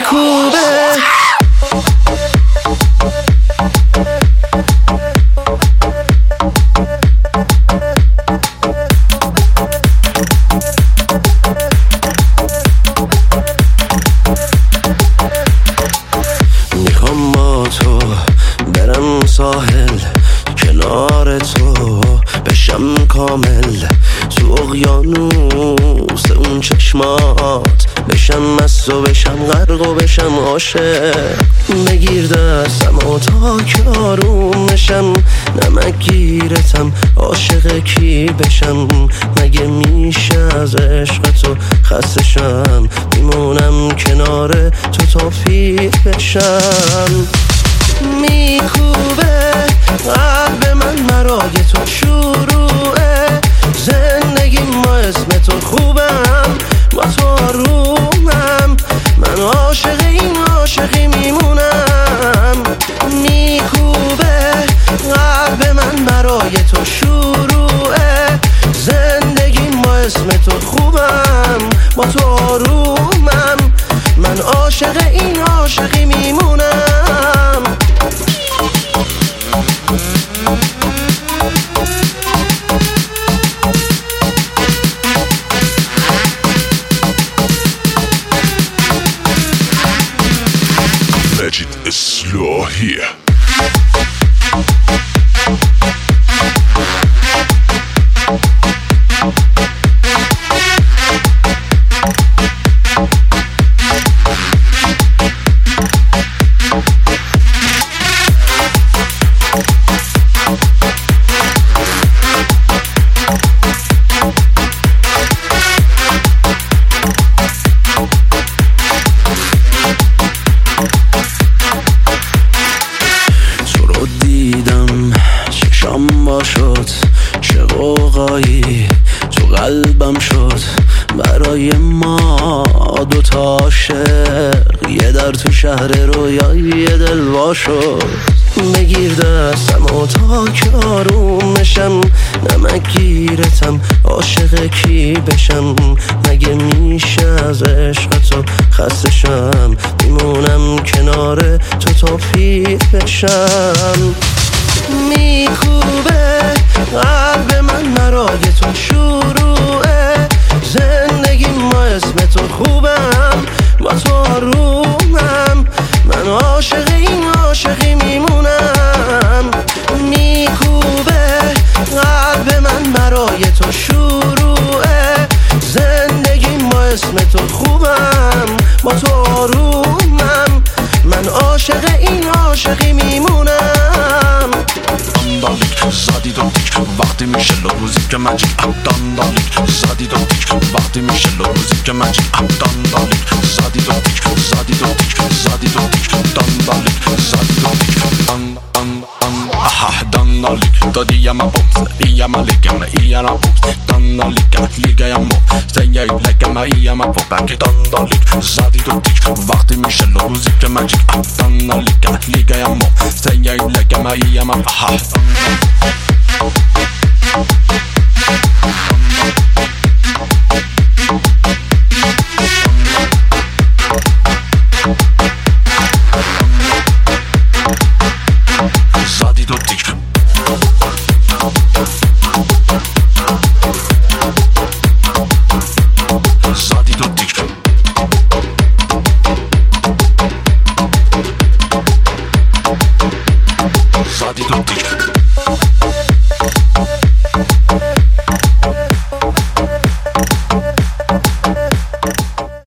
میکوبه. میخوام با تو برم ساحل، کنار تو بشم کامل، تو اقیانوس اون چشمات بشم مست و بشم غرق و بشم عاشق. بگیر دستم و تا که آروم بشم، نمک گیرتم عاشق کی بشم. مگه میشه از عشق تو خسته شم، میمونم کنار تو تا پیر بشم. میکوبه قلب من مرای تو شروعه، زندگی ما اسم تو خوبم، با تو آرومم، من عاشق این عاشقی میمونم. میکوبه قلب من برای تو شروعه، زندگی ما اسم تو خوبم، با تو آرومم، من عاشق این عاشقی میمونم. Magic Slow here. شد چه قوقایی تو قلبم شد، برای ما دوتا عاشق، یه در تو شهر رویایی دل وا شد. بگیر دستم و تا که آروم بشم، نمک گیرتم عاشق کی بشم. مگه میشه از عشق تو خسته شم، میمونم کنار تو تا پیر بشم. میکوبه قلب من مرای تو شروعه، زندگی ما اسم تو خوبم، با تو آرومم، من عاشق این عاشقی میمونم. میکوبه قلب من برای تو شروعه، زندگی ما اسم تو خوبم، با تو آرومم، من عاشق این عاشقی میمونم. داندالیک زدی دو تیک وقتی میشه روزی که مجید داندالیک زدی دو تیک وقتی میشه روزی که مجید داندالیک زدی دو تیک زدی دو تیک زدی دو تیک داندالیک زدی دو تیک داندالیک دادی یا ما بومس یا ما لیگم یا ما بومس داندالیک لیگا یا ما سیای لیگم یا ما بومس داندالیک زدی دو تیک وقتی میشه روزی که مجید داندالیک لیگا یا ما سیای لیگم یا ما زدی دو تیک زدی دو تیک زدی دو تیک